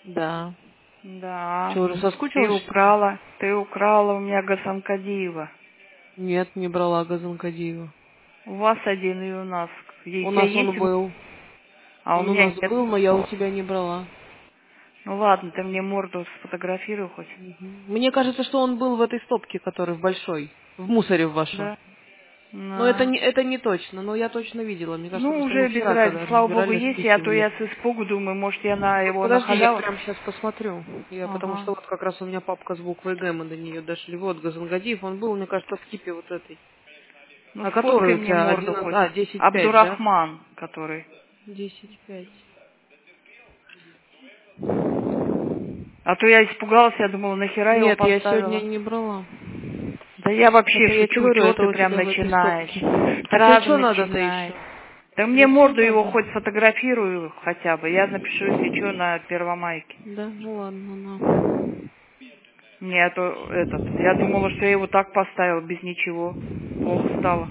Да. Да. Что, уже соскучилась, что ли? Ты украла у меня Гасанкадиева. Нет, не брала Газанкадиева. У вас один и у нас. У У тебя нас он есть? был. А у Он у меня нас нет. был, но я у тебя не брала. Ну ладно, ты мне морду сфотографируй хоть. Мгм. Мне кажется, что он был в этой стопке, которая в большой. В мусоре в вашем. Да. Но На. это не точно, но я точно видела. Мне кажется, Ну, потому что мы уже без вчера, разницы. когда Слава богу, разбирали, есть. А то спихивали. я с испугу думаю, может, я на Вот его на подожди, я халяву. прямо сейчас посмотрю. Потому Ага. что вот как раз у меня папка с буквой Г, мы до нее дошли. Вот Газангадиев, он был, мне кажется, в типе вот этой. Ну, А который сфоткай у мне тебя морду 11, хоть. 10,5, да? Абдурахман, который. 10,5. А то я испугалась, я думала, нахера его Нет, я сегодня поставила. не брала. Да я вообще Это я тебе шучу, говорю, чего это ты у прям тебя в этой начинаешь? стопке. А тебе Сразу что надо-то начинаешь. еще? Да мне Тебе все морду его надо? хоть сфотографирую хотя бы. Я напишу, если что, на Первомайке. Да, ну ладно, на. Не, а то я думала, что я его так поставила, без ничего. Плохо стало.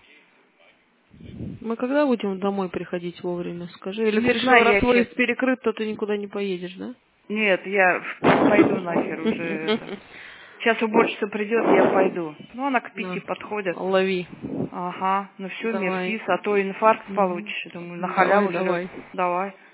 Мы когда будем домой приходить вовремя, скажи? Или ты Не решила, знаю, раз я сейчас... выезд перекрыт, то ты никуда не поедешь, да? Нет, я пойду нахер уже Сейчас уборщица придет, я пойду. Ну, она к 5 На, подходит. лови. Ага, ну все, Давай. мерсис, а то инфаркт Мгм. получишь. Я думаю, на Давай, халяву жрет. давай. Давай.